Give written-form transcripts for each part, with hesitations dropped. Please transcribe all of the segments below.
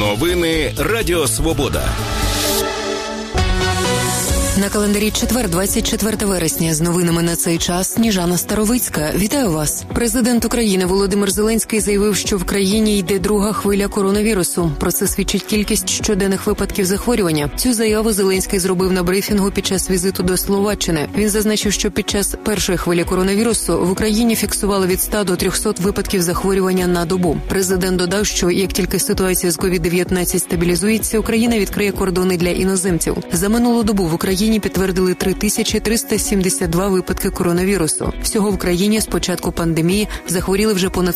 Новини Радіо Свобода. На календарі четвер, 24 вересня. З новинами на цей час Сніжана Старовицька. Вітаю вас. Президент України Володимир Зеленський заявив, що в країні йде друга хвиля коронавірусу. Про це свідчить кількість щоденних випадків захворювання. Цю заяву Зеленський зробив на брифінгу під час візиту до Словаччини. Він зазначив, що під час першої хвилі коронавірусу в Україні фіксували від 100 до 300 випадків захворювання на добу. Президент додав, що як тільки ситуація з COVID-19 стабілізується, Україна відкриє кордони для іноземців. За минулу добу в Україні підтвердили 3372 випадки коронавірусу. Всього в країні з початку пандемії захворіли вже понад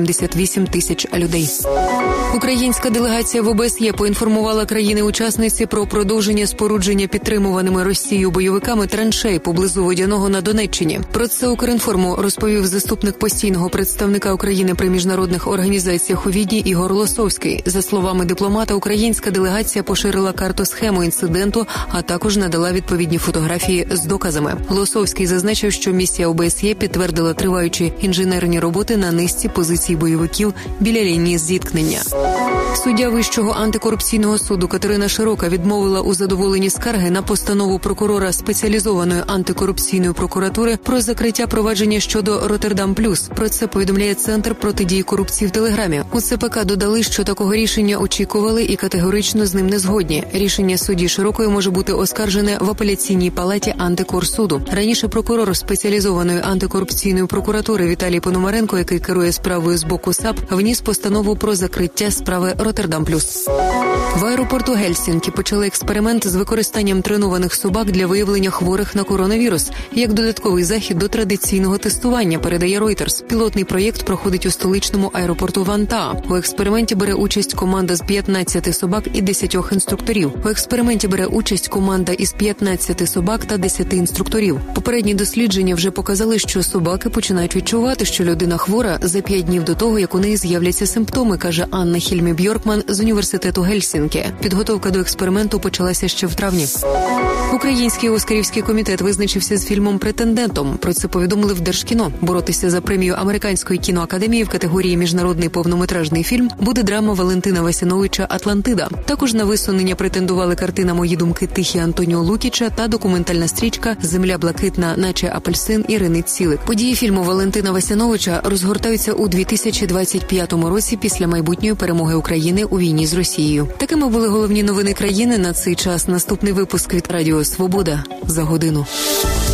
188 тисяч людей. Українська делегація в ОБСЄ поінформувала країни-учасниці про продовження спорудження підтримуваними Росією бойовиками траншей поблизу Водяного на Донеччині. Про це Укрінформу розповів заступник постійного представника України при міжнародних організаціях у Відні Ігор Лосовський. За словами дипломата, українська делегація поширила карту-схему інциденту, а також надала відповідні фотографії з доказами. Лосовський зазначив, що місія ОБСЄ підтвердила триваючі інженерні роботи на низці позицій бойовиків біля лінії зіткнення. Суддя Вищого антикорупційного суду Катерина Широка відмовила у задоволенні скарги на постанову прокурора спеціалізованої антикорупційної прокуратури про закриття провадження щодо Роттердам Плюс. Про це повідомляє Центр протидії корупції в Телеграмі. У ЦПК додали, що такого рішення очікували і категорично з ним не згодні. Рішення судді Широкої може бути оскаржене в апеляційній палаті антикорсуду. Раніше прокурор спеціалізованої антикорупційної прокуратури Віталій Пономаренко, який керує справою з боку САП, вніс постанову про закриття справи Роттердам Плюс. В аеропорту Гельсінкі почали експеримент з використанням тренованих собак для виявлення хворих на коронавірус, як додатковий захід до традиційного тестування, передає Reuters. Пілотний проєкт проходить у столичному аеропорту Вантаа. У експерименті бере участь команда з 15 собак і 10 інструкторів. У експерименті бере участь команда із 15 собак та 10 інструкторів. Попередні дослідження вже показали, що собаки починають відчувати, що людина хвора за 5 днів до того, як у неї з'являться симптоми, каже Анна Хільмі-Бьоркман з університету Гельсінкі. Підготовка до експерименту почалася ще в травні. Український Оскарівський комітет визначився з фільмом «Претендентом». Про це повідомили в Держкіно. Боротися за премію Американської кіноакадемії в категорії «Міжнародний повнометражний фільм» буде драма Валентина Васяновича «Атлантида». Також на висунення претендували картина «Мої думки тихі» Антоніо Лукіча та документальна стрічка «Земля блакитна, наче апельсин» Ірини Цілик. Події фільму Валентина Васяновича розгортаються у 2025 році після майбутньої перемоги України у війні з Росією. Такими були головні новини країни на цей час. Наступний випуск від Радіо Свобода за годину.